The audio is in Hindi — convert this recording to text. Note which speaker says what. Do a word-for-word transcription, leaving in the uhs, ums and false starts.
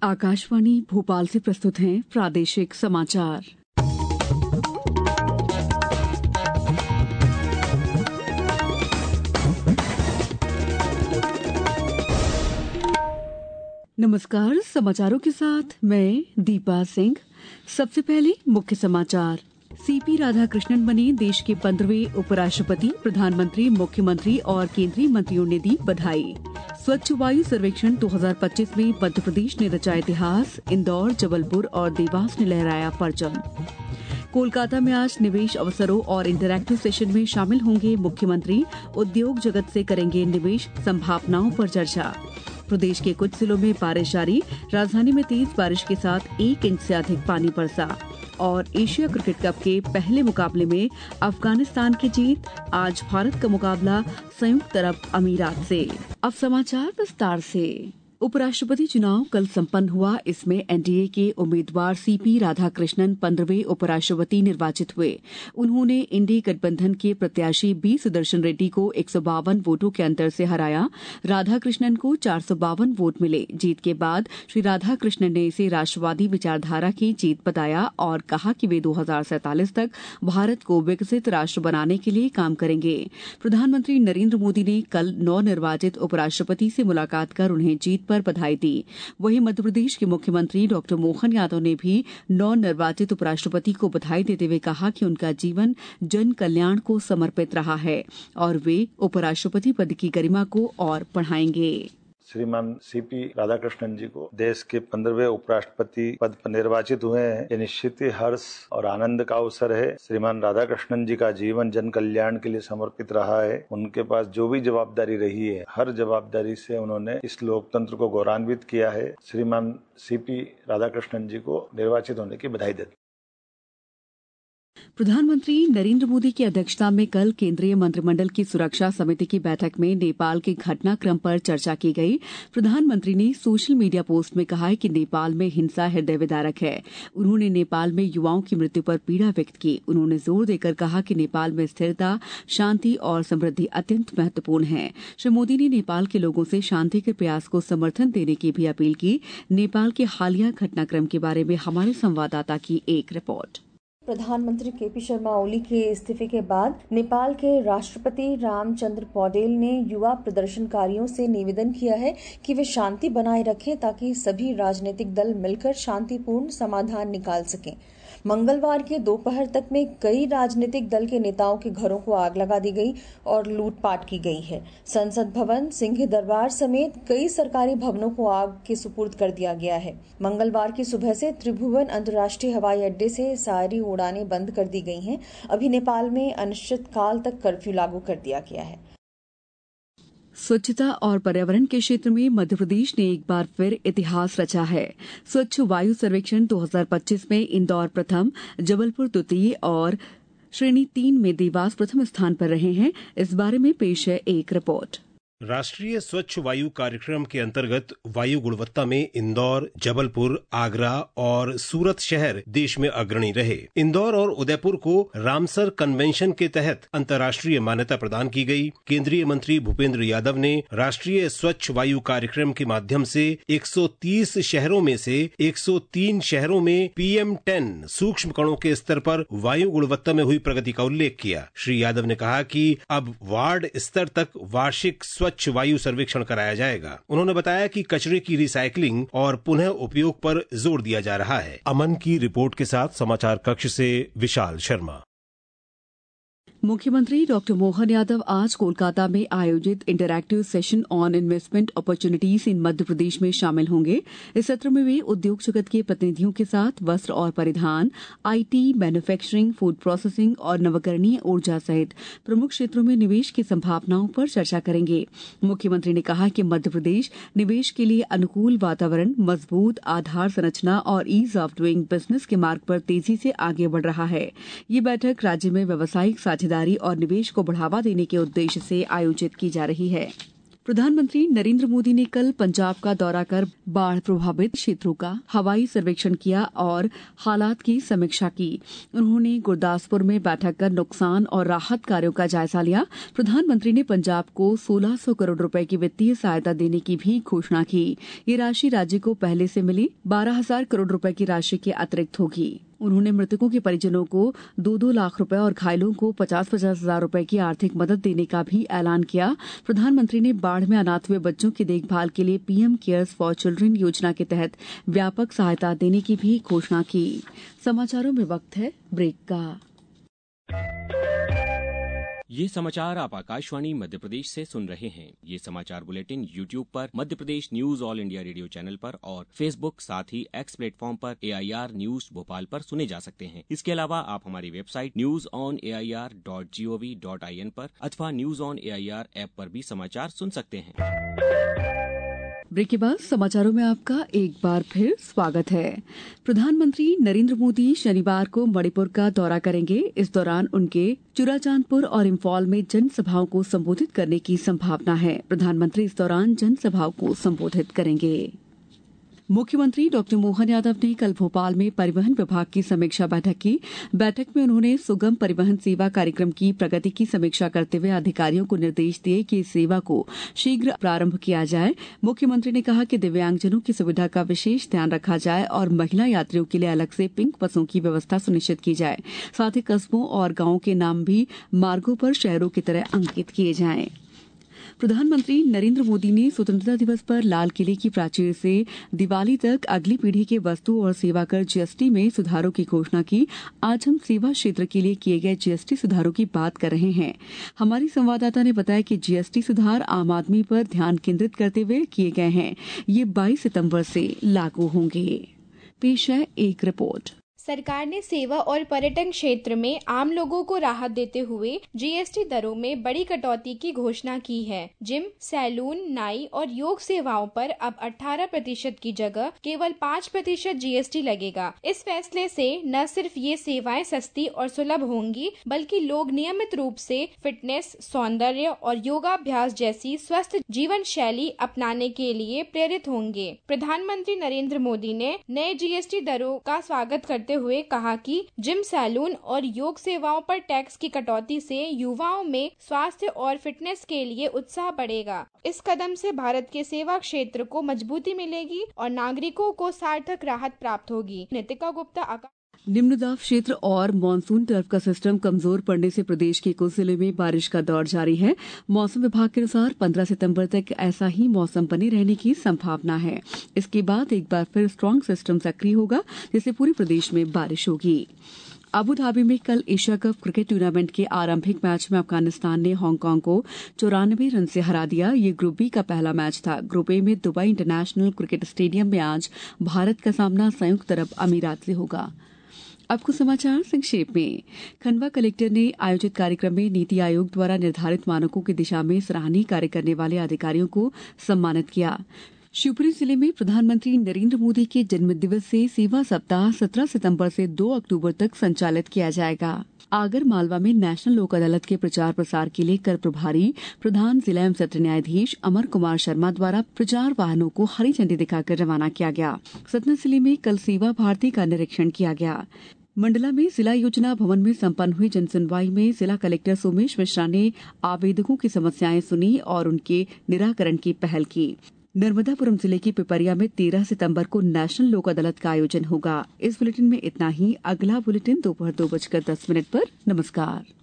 Speaker 1: आकाशवाणी भोपाल से प्रस्तुत हैं प्रादेशिक समाचार। नमस्कार, समाचारों के साथ मैं दीपा सिंह। सबसे पहले मुख्य समाचार। सीपी राधाकृष्णन बने देश के पंद्रहवें उपराष्ट्रपति। प्रधानमंत्री, मुख्यमंत्री और केंद्रीय मंत्रियों ने दी बधाई। स्वच्छ वायु सर्वेक्षण दो हज़ार पच्चीस में मध्य प्रदेश ने रचा इतिहास। इंदौर, जबलपुर और देवास ने लहराया परचम। कोलकाता में आज निवेश अवसरों और इंटरैक्टिव सेशन में शामिल होंगे मुख्यमंत्री। उद्योग जगत से करेंगे निवेश संभावनाओं पर चर्चा। प्रदेश के कुछ जिलों में बारिश जारी। राजधानी में तेज बारिश के साथ एक इंच से अधिक पानी बरसा। और एशिया क्रिकेट कप के पहले मुकाबले में अफगानिस्तान की जीत। आज भारत का मुकाबला संयुक्त अरब अमीरात से। अब समाचार विस्तार से। उपराष्ट्रपति चुनाव कल संपन्न हुआ। इसमें एनडीए के उम्मीदवार सीपी राधाकृष्णन पंद्रहवें उपराष्ट्रपति निर्वाचित हुए। उन्होंने इंडी गठबंधन के प्रत्याशी बी सुदर्शन रेड्डी को एक सौ बावन वोटों के अंतर से हराया। राधाकृष्णन को चार सौ बावन वोट मिले। जीत के बाद श्री राधाकृष्णन ने इसे राष्ट्रवादी विचारधारा की जीत बताया और कहा कि वे दो हज़ार सैंतालीस तक भारत को विकसित राष्ट्र बनाने के लिए काम करेंगे। प्रधानमंत्री नरेंद्र मोदी ने कल नवनिर्वाचित उपराष्ट्रपति से मुलाकात कर उन्हें जीत पर बधाई दी। वहीं मध्य प्रदेश के मुख्यमंत्री डॉक्टर मोहन यादव ने भी नवनिर्वाचित उपराष्ट्रपति को बधाई देते हुए कहा कि उनका जीवन जन कल्याण को समर्पित रहा है और वे उपराष्ट्रपति पद की गरिमा को और बढ़ाएंगे।
Speaker 2: श्रीमान सीपी राधाकृष्णन जी को देश के पंद्रहवें उपराष्ट्रपति पद पर निर्वाचित हुए हैं। ये निश्चित ही हर्ष और आनंद का अवसर है। श्रीमान राधाकृष्णन जी का जीवन जन कल्याण के लिए समर्पित रहा है। उनके पास जो भी जवाबदारी रही है, हर जवाबदारी से उन्होंने इस लोकतंत्र को गौरवान्वित किया है। श्रीमान सीपी राधाकृष्णन जी को निर्वाचित होने की बधाई देते।
Speaker 1: प्रधानमंत्री नरेंद्र मोदी की अध्यक्षता में कल केंद्रीय मंत्रिमंडल की सुरक्षा समिति की बैठक में नेपाल के घटनाक्रम पर चर्चा की गई। प्रधानमंत्री ने सोशल मीडिया पोस्ट में कहा है कि नेपाल में हिंसा हृदय विदारक है। उन्होंने नेपाल में युवाओं की मृत्यु पर पीड़ा व्यक्त की। उन्होंने जोर देकर कहा कि नेपाल में स्थिरता, शांति और समृद्धि अत्यंत महत्वपूर्ण है। श्री मोदी ने नेपाल के लोगों से शांति के प्रयास को समर्थन देने की भी अपील की। नेपाल के हालिया घटनाक्रम के बारे में हमारे संवाददाता की एक रिपोर्ट।
Speaker 3: प्रधानमंत्री केपी शर्मा ओली के इस्तीफे के बाद नेपाल के राष्ट्रपति रामचंद्र पौडेल ने युवा प्रदर्शनकारियों से निवेदन किया है कि वे शांति बनाए रखें ताकि सभी राजनीतिक दल मिलकर शांतिपूर्ण समाधान निकाल सकें। मंगलवार के दोपहर तक में कई राजनीतिक दल के नेताओं के घरों को आग लगा दी गई और लूटपाट की गई है। संसद भवन, सिंह दरबार समेत कई सरकारी भवनों को आग के सुपुर्द कर दिया गया है। मंगलवार की सुबह से त्रिभुवन अंतर्राष्ट्रीय हवाई अड्डे से सारी उड़ानें बंद कर दी गई हैं। अभी नेपाल में अनिश्चितकाल तक कर्फ्यू लागू कर दिया गया है।
Speaker 1: स्वच्छता और पर्यावरण के क्षेत्र में मध्य प्रदेश ने एक बार फिर इतिहास रचा है। स्वच्छ वायु सर्वेक्षण दो हज़ार पच्चीस में इंदौर प्रथम, जबलपुर द्वितीय और श्रेणी तीन में देवास प्रथम स्थान पर रहे हैं। इस बारे में पेश है एक रिपोर्ट।
Speaker 4: राष्ट्रीय स्वच्छ वायु कार्यक्रम के अंतर्गत वायु गुणवत्ता में इंदौर, जबलपुर, आगरा और सूरत शहर देश में अग्रणी रहे। इंदौर और उदयपुर को रामसर कन्वेंशन के तहत अंतर्राष्ट्रीय मान्यता प्रदान की गई। केंद्रीय मंत्री भूपेंद्र यादव ने राष्ट्रीय स्वच्छ वायु कार्यक्रम के माध्यम से एक सौ तीस शहरों में से एक सौ तीन शहरों में पीएम टेन सूक्ष्म कणों के स्तर पर वायु गुणवत्ता में हुई प्रगति का उल्लेख किया। श्री यादव ने कहा कि अब वार्ड स्तर तक वार्षिक स्वच्छ वायु सर्वेक्षण कराया जाएगा। उन्होंने बताया कि कचरे की रिसाइकलिंग और पुनः उपयोग पर जोर दिया जा रहा है। अमन की रिपोर्ट के साथ समाचार कक्ष से विशाल शर्मा।
Speaker 1: मुख्यमंत्री डॉक्टर मोहन यादव आज कोलकाता में आयोजित interactive session on investment opportunities in Madhya Pradesh में शामिल होंगे। इस सत्र में वे उद्योग जगत के प्रतिनिधियों के साथ वस्त्र और परिधान, आईटी, मैन्युफैक्चरिंग, फूड प्रोसेसिंग और नवकरणीय ऊर्जा सहित प्रमुख क्षेत्रों में निवेश की संभावनाओं पर चर्चा करेंगे। मुख्यमंत्री ने कहा कि मध्य प्रदेश निवेश के लिए अनुकूल वातावरण, मजबूत आधार संरचना और ईज ऑफ डूइंग बिजनेस के मार्ग पर तेजी से आगे बढ़ रहा है। ये बैठक राज्य में व्यावसायिक साझेदारी और निवेश को बढ़ावा देने के उद्देश्य से आयोजित की जा रही है। प्रधानमंत्री नरेंद्र मोदी ने कल पंजाब का दौरा कर बाढ़ प्रभावित क्षेत्रों का हवाई सर्वेक्षण किया और हालात की समीक्षा की। उन्होंने गुरदासपुर में बैठक कर नुकसान और राहत कार्यों का जायजा लिया। प्रधानमंत्री ने पंजाब को सोलह सौ करोड़ रुपए की वित्तीय सहायता देने की भी घोषणा की। ये राशि राज्य को पहले से मिली बारह हजार करोड़ रुपए की राशि के अतिरिक्त होगी। उन्होंने मृतकों के परिजनों को दो दो लाख रुपए और घायलों को पचास पचास हजार रुपए की आर्थिक मदद देने का भी ऐलान किया। प्रधानमंत्री ने बाढ़ में अनाथ हुए बच्चों की देखभाल के लिए पीएम केयर्स फॉर चिल्ड्रन योजना के तहत व्यापक सहायता देने की भी घोषणा की। समाचारों में वक्त है ब्रेक का।
Speaker 5: ये समाचार आप आकाशवाणी मध्य प्रदेश से सुन रहे हैं। ये समाचार बुलेटिन यूट्यूब पर Madhya Pradesh news All India Radio channel पर और फेसबुक साथ ही एक्स प्लेटफॉर्म पर एआईआर न्यूज भोपाल पर सुने जा सकते हैं। इसके अलावा आप हमारी website news on A I R dot G O V dot I N पर अथवा news on A I R app पर भी समाचार सुन सकते हैं।
Speaker 1: ब्रेक के बाद समाचारों में आपका एक बार फिर स्वागत है। प्रधानमंत्री नरेंद्र मोदी शनिवार को मणिपुर का दौरा करेंगे। इस दौरान उनके चुराचांदपुर और इम्फॉल में जनसभाओं को संबोधित करने की संभावना है। प्रधानमंत्री इस दौरान जनसभाओं को संबोधित करेंगे। मुख्यमंत्री डॉक्टर मोहन यादव ने कल भोपाल में परिवहन विभाग की समीक्षा बैठक की। बैठक में उन्होंने सुगम परिवहन सेवा कार्यक्रम की प्रगति की समीक्षा करते हुए अधिकारियों को निर्देश दिए कि इस सेवा को शीघ्र प्रारंभ किया जाए। मुख्यमंत्री ने कहा कि दिव्यांगजनों की सुविधा का विशेष ध्यान रखा जाए और महिला यात्रियों के लिए अलग से पिंक बसों की व्यवस्था सुनिश्चित की जाए। साथ ही कस्बों और गांवों के नाम भी मार्गों पर शहरों की तरह अंकित किए जाएं। प्रधानमंत्री नरेंद्र मोदी ने स्वतंत्रता दिवस पर लाल किले की प्राचीर से दिवाली तक अगली पीढ़ी के वस्तु और सेवा कर जीएसटी में सुधारों की घोषणा की। आज हम सेवा क्षेत्र के लिए किए गए जीएसटी सुधारों की बात कर रहे हैं। हमारी संवाददाता ने बताया कि जीएसटी सुधार आम आदमी पर ध्यान केंद्रित करते हुए किए गए हैं। ये बाईस सितंबर से लागू होंगे। पेश है एक रिपोर्ट।
Speaker 6: सरकार ने सेवा और पर्यटन क्षेत्र में आम लोगों को राहत देते हुए जीएसटी दरों में बड़ी कटौती की घोषणा की है। जिम, सैलून, नाई और योग सेवाओं पर अब अठारह प्रतिशत की जगह केवल पाँच प्रतिशत जीएसटी लगेगा। इस फैसले से न सिर्फ ये सेवाएं सस्ती और सुलभ होंगी, बल्कि लोग नियमित रूप से फिटनेस, सौंदर्य और योगाभ्यास जैसी स्वस्थ जीवन शैली अपनाने के लिए प्रेरित होंगे। प्रधानमंत्री नरेंद्र मोदी ने नए जीएसटी दरों का स्वागत करते हुए कहा कि जिम, सैलून और योग सेवाओं पर टैक्स की कटौती से युवाओं में स्वास्थ्य और फिटनेस के लिए उत्साह बढ़ेगा। इस कदम से भारत के सेवा क्षेत्र को मजबूती मिलेगी और नागरिकों को सार्थक राहत प्राप्त होगी। नितिका गुप्ता।
Speaker 1: निम्न दाब क्षेत्र और मानसून टर्फ का सिस्टम कमजोर पड़ने से प्रदेश के कुछ जिले में बारिश का दौर जारी है। मौसम विभाग के अनुसार पंद्रह सितंबर तक ऐसा ही मौसम बने रहने की संभावना है। इसके बाद एक बार फिर स्ट्रांग सिस्टम सक्रिय होगा, जिससे पूरे प्रदेश में बारिश होगी। अबू धाबी में कल एशिया कप क्रिकेट टूर्नामेंट के आरंभिक मैच में अफगानिस्तान ने हांगकांग को चौरानवे रन से हरा दिया। ये ग्रुप बी का पहला मैच था। ग्रुप ए में दुबई इंटरनेशनल क्रिकेट स्टेडियम में आज भारत का सामना संयुक्त अरब अमीरात से होगा। अब कुछ समाचार संक्षेप में। खंडवा कलेक्टर ने आयोजित कार्यक्रम में नीति आयोग द्वारा निर्धारित मानकों की दिशा में सराहनीय कार्य करने वाले अधिकारियों को सम्मानित किया। शिवपुरी जिले में प्रधानमंत्री नरेंद्र मोदी के जन्मदिवस से सेवा सप्ताह सत्रह सितंबर से दो अक्टूबर तक संचालित किया जाएगा। आगर मालवा में नेशनल लोक अदालत के प्रचार प्रसार के लिए कर प्रभारी प्रधान जिला एवं सत्र न्यायाधीश अमर कुमार शर्मा द्वारा प्रचार वाहनों को हरी झंडी दिखाकर रवाना किया गया। सतना जिले में कल सेवा भारती का निरीक्षण किया गया। मंडला में जिला योजना भवन में संपन्न हुई जनसुनवाई में जिला कलेक्टर सोमेश मिश्रा ने आवेदकों की समस्याएं सुनी और उनके निराकरण की पहल की। नर्मदापुरम जिले की पिपरिया में तेरह सितंबर को नेशनल लोक अदालत का आयोजन होगा। इस बुलेटिन में इतना ही। अगला बुलेटिन दोपहर दो बजकर दस मिनट पर। नमस्कार।